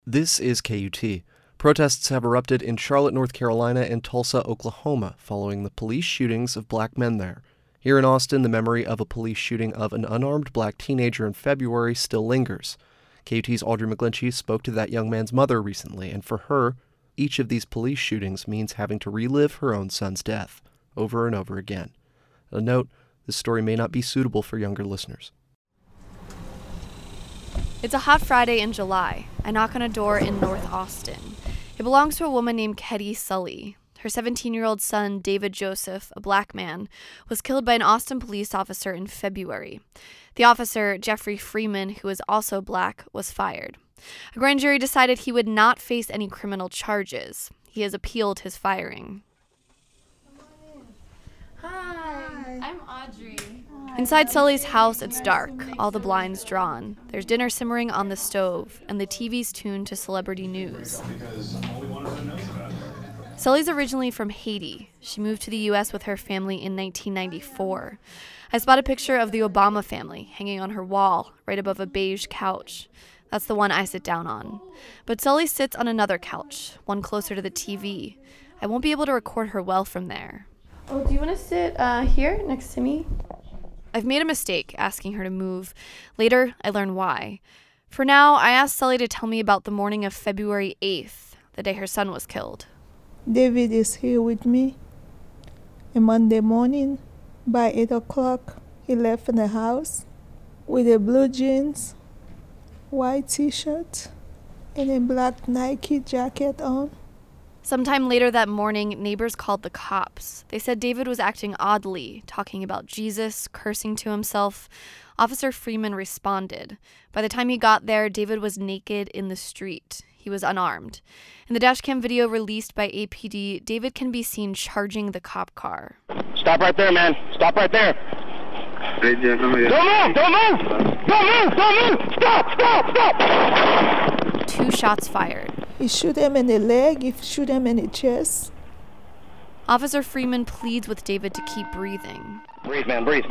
This is KUT. Protests have erupted in Charlotte, North Carolina and Tulsa, Oklahoma, following the police shootings of black men there. Here in Austin, the memory of a police shooting of an unarmed black teenager in February still lingers. KUT's Audrey McGlinchey spoke to that young man's mother recently, and for her, each of these police shootings means having to relive her own son's death over and over again. A note, this story may not be suitable for younger listeners. It's a hot Friday in July. I knock on a door in North Austin. It belongs to a woman named Ketty Sully. Her 17-year-old son, David Joseph, a black man, was killed by an Austin police officer in February. The officer, Jeffrey Freeman, who is also black, was fired. A grand jury decided he would not face any criminal charges. He has appealed his firing. Hi, I'm Audrey. Inside Sully's house, it's dark, all the blinds drawn. There's dinner simmering on the stove, and the TV's tuned to celebrity news. Sully's originally from Haiti. She moved to the U.S. with her family in 1994. I spot a picture of the Obama family hanging on her wall, right above a beige couch. That's the one I sit down on. But Sully sits on another couch, one closer to the TV. I won't be able to record her well from there. Oh, do you want to sit here next to me? I've made a mistake asking her to move. Later, I learn why. For now, I asked Sully to tell me about the morning of February 8th, the day her son was killed. David is here with me. On Monday morning, by 8 o'clock, he left the house with a blue jeans, white t-shirt, and a black Nike jacket on. Sometime later that morning, neighbors called the cops. They said David was acting oddly, talking about Jesus, cursing to himself. Officer Freeman responded. By the time he got there, David was naked in the street. He was unarmed. In the dashcam video released by APD, David can be seen charging the cop car. Stop right there, man. Stop right there. Don't move! Don't move! Don't move! Don't move! Stop! 2 shots fired. He shoot him in the leg, he shoot him in the chest. Officer Freeman pleads with David to keep breathing. Breathe, man. Breathe.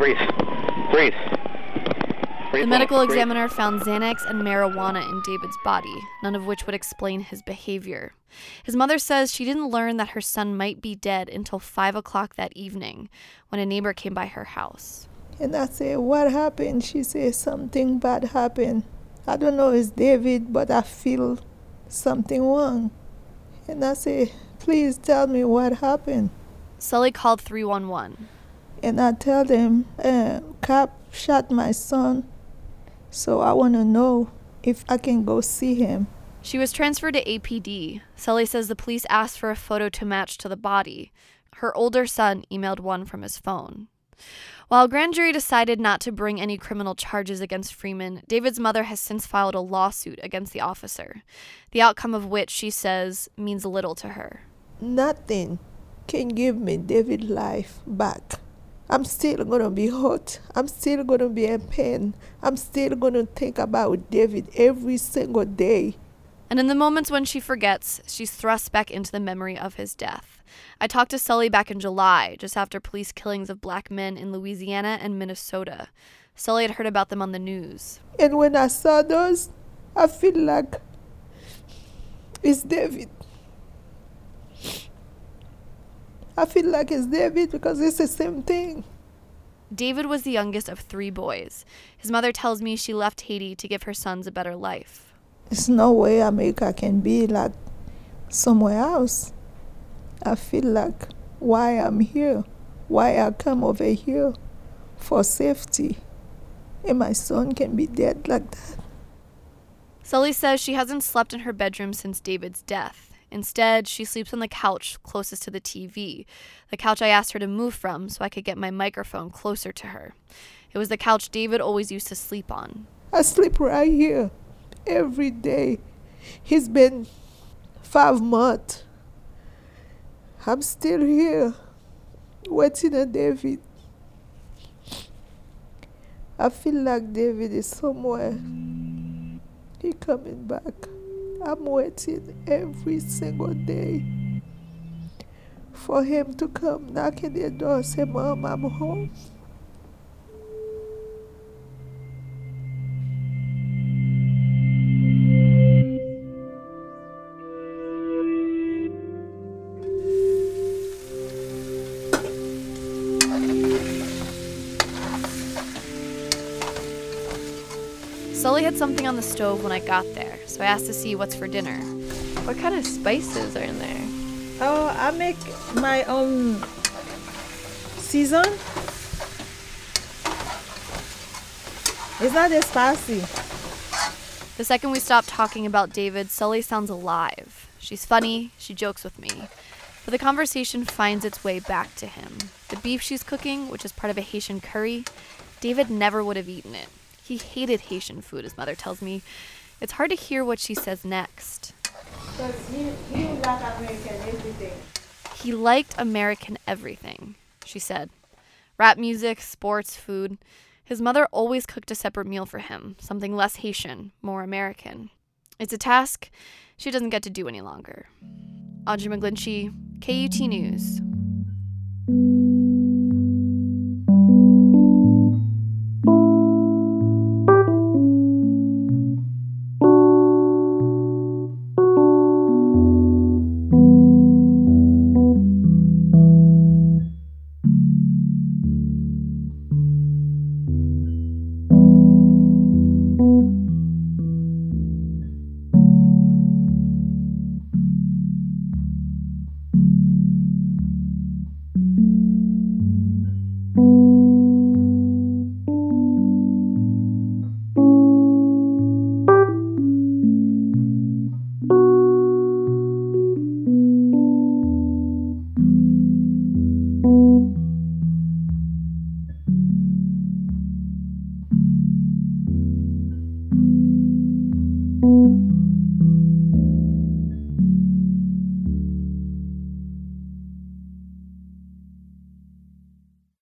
The medical examiner found Xanax and marijuana in David's body, none of which would explain his behavior. His mother says she didn't learn that her son might be dead until 5 o'clock that evening, when a neighbor came by her house. And I said, what happened? She said, something bad happened. I don't know it's David, but I feel something wrong. And I said, please tell me what happened. Sully called 311. And I tell them, cop shot my son, so I want to know if I can go see him. She was transferred to APD. Sully says the police asked for a photo to match to the body. Her older son emailed one from his phone. While a grand jury decided not to bring any criminal charges against Freeman, David's mother has since filed a lawsuit against the officer, the outcome of which, she says, means little to her. Nothing can give me David's life back. I'm still going to be hurt. I'm still going to be in pain. I'm still going to think about David every single day. And in the moments when she forgets, she's thrust back into the memory of his death. I talked to Sully back in July, just after police killings of black men in Louisiana and Minnesota. Sully had heard about them on the news. And when I saw those, I feel like it's David. I feel like it's David because it's the same thing. David was the youngest of 3 boys. His mother tells me she left Haiti to give her sons a better life. There's no way America can be like somewhere else. I feel like why I'm here, why I come over here for safety, and my son can be dead like that. Sully says she hasn't slept in her bedroom since David's death. Instead, she sleeps on the couch closest to the TV, the couch I asked her to move from so I could get my microphone closer to her. It was the couch David always used to sleep on. I sleep right here every day. It's been 5 months. I'm still here, waiting on David. I feel like David is somewhere. He coming back. I'm waiting every single day for him to come knock at the door and say, Mom, I'm home. had something on the stove when I got there, so I asked to see what's for dinner. What kind of spices are in there? Oh, I make my own season. It's not that spicy. The second we stop talking about David, Sully sounds alive. She's funny, she jokes with me. But the conversation finds its way back to him. The beef she's cooking, which is part of a Haitian curry, David never would have eaten it. He hated Haitian food, his mother tells me. It's hard to hear what she says next. Because he like American everything. He liked American everything, she said. Rap music, sports, food. His mother always cooked a separate meal for him, something less Haitian, more American. It's a task she doesn't get to do any longer. Audrey McGlinchey, KUT News.